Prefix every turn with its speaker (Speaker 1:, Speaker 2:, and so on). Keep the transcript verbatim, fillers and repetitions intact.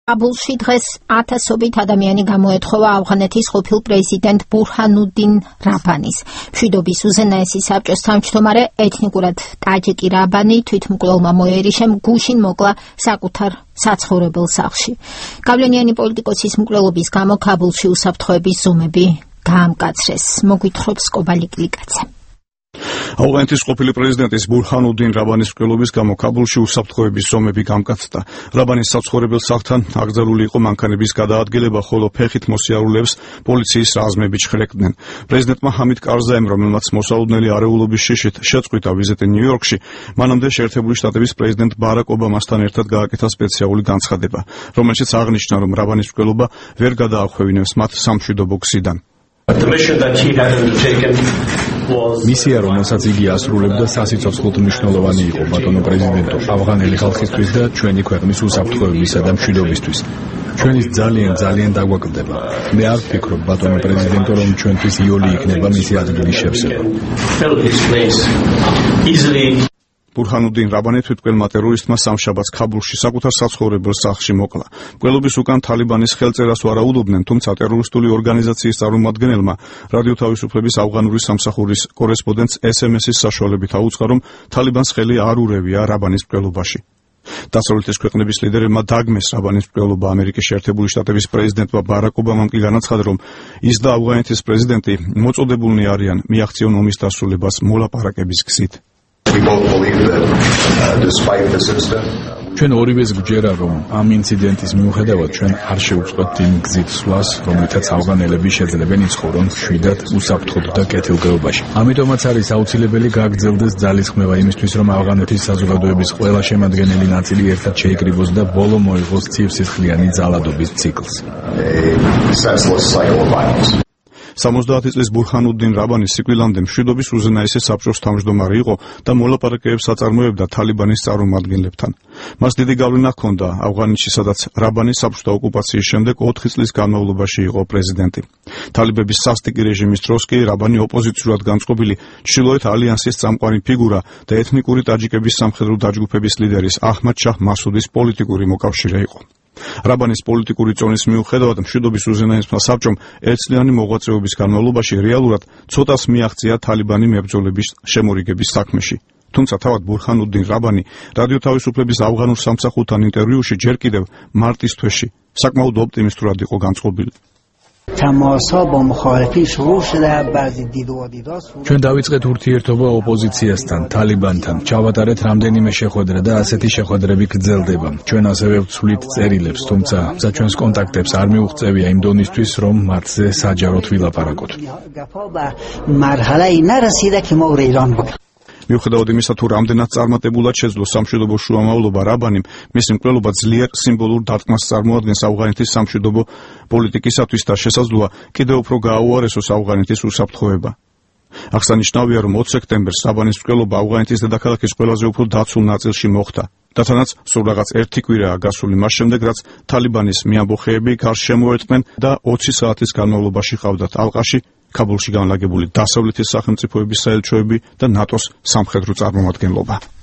Speaker 1: კაბულში დღეს ათასობით ადამიანი გამოეთხოვა ავღანეთის ყოფილ პრეზიდენტ ბურჰანუდინ რაბანის. მშვიდობის უზენაესი საბჭოს თავმჯდომარე ეთნიკურად ტაჯიკი რაბანი თვითმკვლელმა მოერიშემ გუშინ მოკლა საკუთარ საცხოვრებელ სახლში. გავლენიანი პოლიტიკოსის მკვლელობის გამო კაბულში უსაფრთხოების ზომები გაამკაცრეს. მოგვითხრობს კობალი კლიკაძე.
Speaker 2: ავღანეთის ყოფილი პრეზიდენტის ბურჰანუდინ რაბანის მკვლელობის გამო კაბულში უსაფრთხოების ზომები გამკაცდა. რაბანის საცხოვრებელ სახლთან აკრძალული იყო მანქანების გადაადგილება, ხოლო ფეხით მოსიარულეებს პოლიციის რაზმები ჩხრეკდნენ. პრეზიდენტმა ჰამიდ კარზაიმ, რომელმაც მოსალოდნელი არეულობის შიშით შეწყვიტა ვიზიტი ნიუ-იორკში, მანამდე შეერთებული შტატების პრეზიდენტ ბარაკ ობამასთან ერთად გააკეთა სპეციალური განცხადება, რომელშიც აღნიშნა, რომ რაბანის მკვლელობა ვერ გადაახვევინებს მათ სამშვიდობო გზიდან.
Speaker 3: მისია, რომელსაც იგი ასრულებდა, სასიცოცხლოდ მნიშვნელოვანი იყო ბატონო პრეზიდენტო, ავღანელი ხალხისთვის და ჩვენი ქვეყნის უსაფრთხოებისა და მშვიდობისთვის. ჩვენის ძალიან ძალიან დაგვაკლდება. მე არ ვფიქრობ, ბატონო პრეზიდენტო, რომ ჩვენთვის იოლი იქნება მისი ადგილის შევსება.
Speaker 2: ბურჰანუდინ რაბანი თვითმკვლელმა ტერორისტმა სამშაბათს ქაბულში საკუთარ საცხოვრებელ სახლში მოკლა. მკვლელობის უკან თალიბანის ხელწერას ვარაუდობდნენ, თუმცა ტერორისტული ორგანიზაციის წარმომადგენელმა რადიო თავისუფლების ავღანური სამსახურის კორესპონდენტს ეს ემ ესის საშუალებით აუწყა, რომ თალიბანს ხელი არ ურევია რაბანის მკვლელობაში. დასავლეთის ქვეყნების ლიდერებმა დაგმეს რაბანის მკვლელობა. ამერიკის შეერთებული შტატების პრეზიდენტმა ბარაკ ობამამ კი განაცხადა, რომ ის და ავღანეთის პრეზიდენტი მოწოდებულნი არიან მიაღწიონ ომის დასრულებას მოლაპარაკების გზით.
Speaker 3: ჩვენ ორივეს გვჯერა, რომ ამ ინციდენტის მიუხედავად ჩვენ არ შევწყვეტთ იმ გზით სვლას, რომლითაც ავღანელები შეძლებენ იცხოვრონ მშვიდად, უსაფრთხოდ და კეთილდღეობაში. ამიტომაც არის აუცილებელი გააგრძელდეს ძალისხმევა იმისთვის, რომ ავღანეთის საზოგადოების ყველა შემადგენელი ნაწილი ერთად შეიკრიბოს და ბოლო მოიღოს ცივსისხლიანი ძალადობის ციკლს.
Speaker 2: სამოცდაათი წლის ბურჰანუდინ რაბანი სიკვდილამდე მშვიდობის უზენაესი საბჭოს თავმჯდომარე იყო და მოლაპარაკებებს აწარმოებდა თალიბანის წარმომადგენლებთან. მას დიდი გავლენა ჰქონდა ავღანეთში, სადაც რაბანი საბჭოთა ოკუპაციის შემდეგ ოთხი წლის განმავლობაში იყო პრეზიდენტი. თალიბების სასტიკი რეჟიმის დროს კი რაბანი ოპოზიციურად განწყობილი ჩრდილოეთ ალიანსის წამყვანი ფიგურა და ეთნიკური ტაჯიკების სამხედრო დაჯგუფების ლიდერის აჰმად შაჰ მასუდის პოლიტიკური მოკავშირე იყო. რაბანის პოლიტიკური წონის მიუხედავად მშვიდობის უზენაესმა საბჭომ ერთწლიანი მოღვაწეობის განმავლობაში რეალურად ცოტას მიაღწია თალიბანი მებრძოლების შემორიგების საქმეში. თუმცა თავად ბურჰანუდინ რაბანი რადიო თავისუფლების ავღანურ სამსახურთან ინტერვიუში ჯერ კიდევ მარტის თვეში საკმაოდ ოპტიმისტურად იყო განწყობილი.
Speaker 3: ჩვენ დავიწყეთ ურთიერთობა ოპოზიციასთან, თალიბანთან, ჩავატარეთ რამდენიმე შეხვედრა და ასეთი შეხვედრები გრძელდება. ჩვენ ასევე ვცვლით წერილებს, თუმცა მზა ჩვენს კონტაქტებს არ მიუღწევია იმ დონისთვის, რომ მათზე საჯაროდ ვილაპარაკოთ.
Speaker 2: მიუხედავად იმისა, თუ რამდენად წარმატებულად შეძლო სამშვიდობო შუამავლობა რაბანიმ, მისი მკვლელობა ძლიერ სიმბოლურ დარტყმას წარმოადგენს ავღანეთის სამშვიდობო პოლიტიკისათვის და შესაძლოა კიდევ უფრო გააუარესოს ავღანეთის უსაფრთხოება. აღსანიშნავია, რომ ოთხ სექტემბერს რაბანის მკვლელობა ავღანეთის დედაქალაქის ყველაზე უფრო დაცულ ნაწილში მოხდა. დათანაც სულ რაღაც ერთი კვირაა გასული მას შემდეგ, რაც თალიბანის მიამბოხეები გარს შემოერტყნენ და ოცი საათის განმავლობაში ყავდათ ალყაში ქაბულში განლაგებული დასავლეთის სახელმწიფოების საელჩოები და ნატოს სამხედრო წარმომადგენლობა.